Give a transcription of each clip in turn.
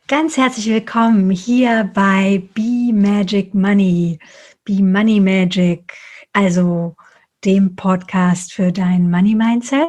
Ganz herzlich willkommen hier bei Be Magic Money, Be Money Magic, also dem Podcast für dein Money Mindset,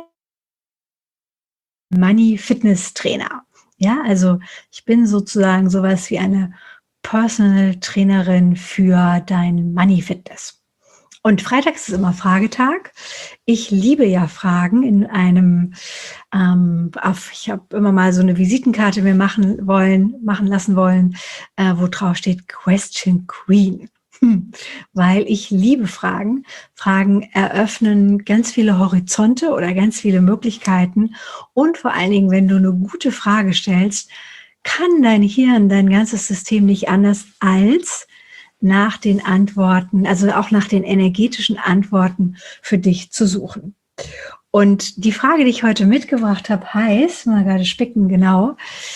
Money Fitness Trainer. Ja, also ich bin sozusagen sowas wie eine Personal Trainerin für dein Money Fitness. Und freitags ist immer Fragetag. Ich liebe ja Fragen in einem, ich habe immer mal so eine Visitenkarte mir machen lassen wollen, wo drauf steht Question Queen. Weil ich liebe Fragen. Fragen eröffnen ganz viele Horizonte oder ganz viele Möglichkeiten. Und vor allen Dingen, wenn du eine gute Frage stellst, kann dein Hirn, dein ganzes System nicht anders als nach den Antworten, also auch nach den energetischen Antworten für dich zu suchen. Und die Frage, die ich heute mitgebracht habe, heißt, mal gerade spicken, genau,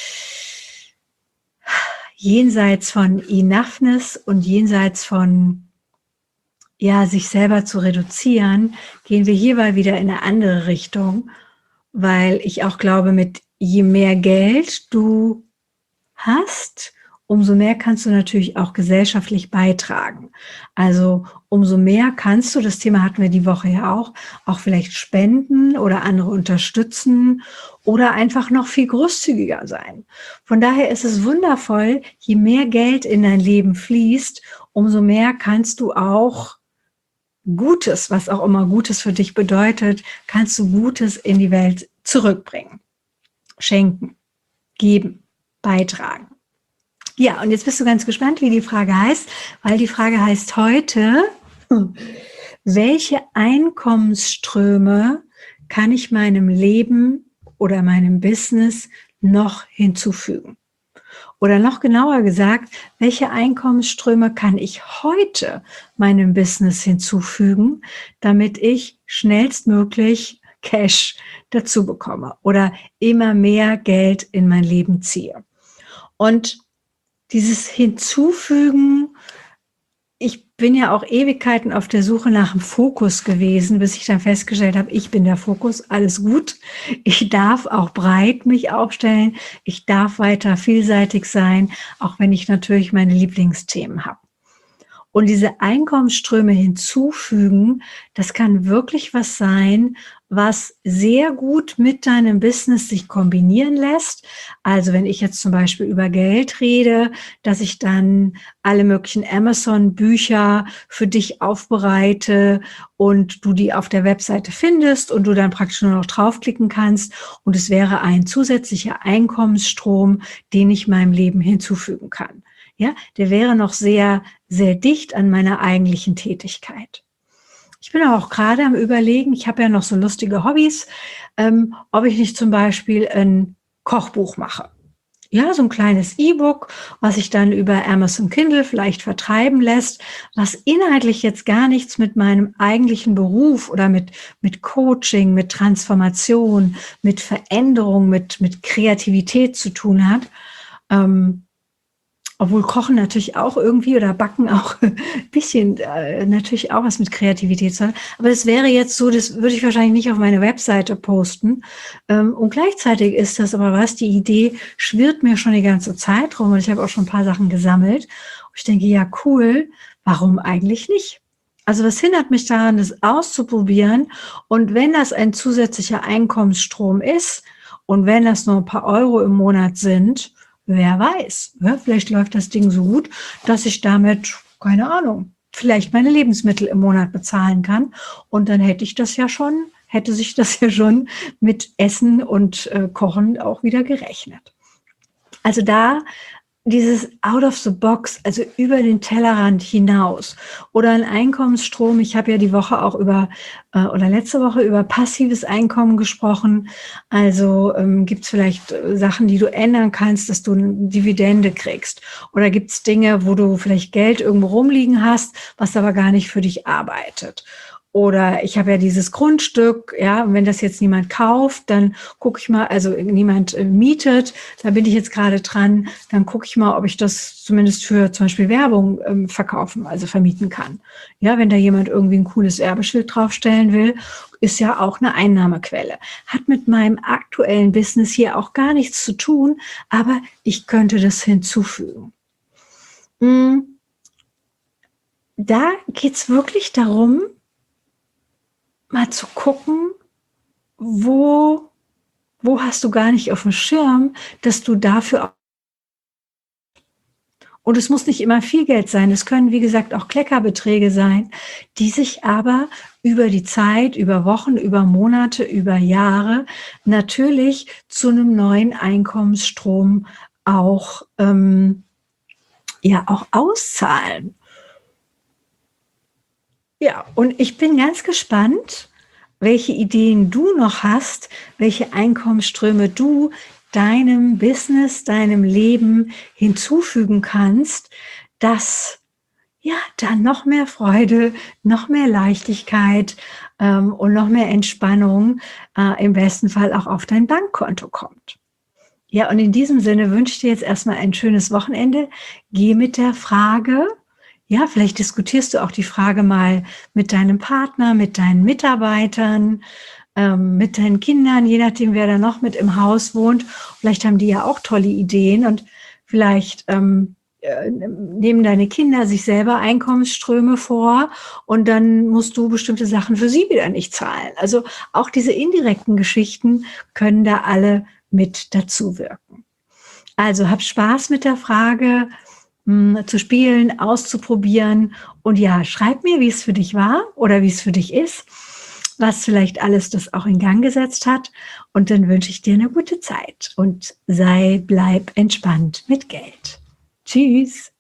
jenseits von Enoughness und jenseits von sich selber zu reduzieren, gehen wir hierbei wieder in eine andere Richtung, weil ich auch glaube, mit je mehr Geld du hast, umso mehr kannst du natürlich auch gesellschaftlich beitragen. Also umso mehr kannst du, das Thema hatten wir die Woche ja auch vielleicht spenden oder andere unterstützen oder einfach noch viel großzügiger sein. Von daher ist es wundervoll, je mehr Geld in dein Leben fließt, umso mehr kannst du auch Gutes, was auch immer Gutes für dich bedeutet, kannst du Gutes in die Welt zurückbringen, schenken, geben, beitragen. Ja, und jetzt bist du ganz gespannt, wie die Frage heißt, weil die Frage heißt heute, welche Einkommensströme kann ich meinem Leben oder meinem Business noch hinzufügen? Oder noch genauer gesagt, welche Einkommensströme kann ich heute meinem Business hinzufügen, damit ich schnellstmöglich Cash dazu bekomme oder immer mehr Geld in mein Leben ziehe? Und dieses Hinzufügen, ich bin ja auch Ewigkeiten auf der Suche nach dem Fokus gewesen, bis ich dann festgestellt habe, ich bin der Fokus, alles gut. Ich darf auch breit mich aufstellen, ich darf weiter vielseitig sein, auch wenn ich natürlich meine Lieblingsthemen habe. Und diese Einkommensströme hinzufügen, das kann wirklich was sein, was sehr gut mit deinem Business sich kombinieren lässt. Also wenn ich jetzt zum Beispiel über Geld rede, dass ich dann alle möglichen Amazon-Bücher für dich aufbereite und du die auf der Webseite findest und du dann praktisch nur noch draufklicken kannst und es wäre ein zusätzlicher Einkommensstrom, den ich meinem Leben hinzufügen kann. Ja, der wäre noch sehr, sehr dicht an meiner eigentlichen Tätigkeit. Ich bin aber auch gerade am Überlegen, ich habe ja noch so lustige Hobbys, ob ich nicht zum Beispiel ein Kochbuch mache. Ja, so ein kleines E-Book, was sich dann über Amazon Kindle vielleicht vertreiben lässt, was inhaltlich jetzt gar nichts mit meinem eigentlichen Beruf oder mit Coaching, mit Transformation, mit Veränderung, mit Kreativität zu tun hat. Obwohl Kochen natürlich auch irgendwie oder Backen auch ein bisschen natürlich auch was mit Kreativität zu tun. Aber es wäre jetzt so, das würde ich wahrscheinlich nicht auf meine Webseite posten. Und gleichzeitig ist das aber was, die Idee schwirrt mir schon die ganze Zeit rum und ich habe auch schon ein paar Sachen gesammelt. Und ich denke, ja cool, warum eigentlich nicht? Also was hindert mich daran, das auszuprobieren? Und wenn das ein zusätzlicher Einkommensstrom ist und wenn das nur ein paar Euro im Monat sind, wer weiß, ja, vielleicht läuft das Ding so gut, dass ich damit, keine Ahnung, vielleicht meine Lebensmittel im Monat bezahlen kann. Und dann hätte sich das ja schon mit Essen und Kochen auch wieder gerechnet. Also da dieses out of the box, also über den Tellerrand hinaus oder ein Einkommensstrom. Ich habe ja die Woche auch oder letzte Woche über passives Einkommen gesprochen. Also gibt es vielleicht Sachen, die du ändern kannst, dass du eine Dividende kriegst. Oder gibt es Dinge, wo du vielleicht Geld irgendwo rumliegen hast, was aber gar nicht für dich arbeitet. Oder ich habe ja dieses Grundstück, ja, und wenn das jetzt niemand kauft, dann gucke ich mal, also niemand mietet, da bin ich jetzt gerade dran, dann gucke ich mal, ob ich das zumindest für zum Beispiel Werbung vermieten kann. Ja, wenn da jemand irgendwie ein cooles Werbeschild draufstellen will, ist ja auch eine Einnahmequelle. Hat mit meinem aktuellen Business hier auch gar nichts zu tun, aber ich könnte das hinzufügen. Da geht es wirklich darum, mal zu gucken, wo hast du gar nicht auf dem Schirm, dass du dafür, und es muss nicht immer viel Geld sein, es können, wie gesagt, auch Kleckerbeträge sein, die sich aber über die Zeit, über Wochen, über Monate, über Jahre natürlich zu einem neuen Einkommensstrom auch, auch auszahlen. Ja, und ich bin ganz gespannt, welche Ideen du noch hast, welche Einkommensströme du deinem Business, deinem Leben hinzufügen kannst, dass da noch mehr Freude, noch mehr Leichtigkeit und noch mehr Entspannung im besten Fall auch auf dein Bankkonto kommt. Ja, und in diesem Sinne wünsche ich dir jetzt erstmal ein schönes Wochenende. Geh mit der Frage, vielleicht diskutierst du auch die Frage mal mit deinem Partner, mit deinen Mitarbeitern, mit deinen Kindern, je nachdem, wer da noch mit im Haus wohnt. Vielleicht haben die ja auch tolle Ideen und vielleicht nehmen deine Kinder sich selber Einkommensströme vor und dann musst du bestimmte Sachen für sie wieder nicht zahlen. Also auch diese indirekten Geschichten können da alle mit dazu wirken. Also hab Spaß mit der Frage, zu spielen, auszuprobieren und schreib mir, wie es für dich war oder wie es für dich ist, was vielleicht alles das auch in Gang gesetzt hat, und dann wünsche ich dir eine gute Zeit und bleib entspannt mit Geld. Tschüss.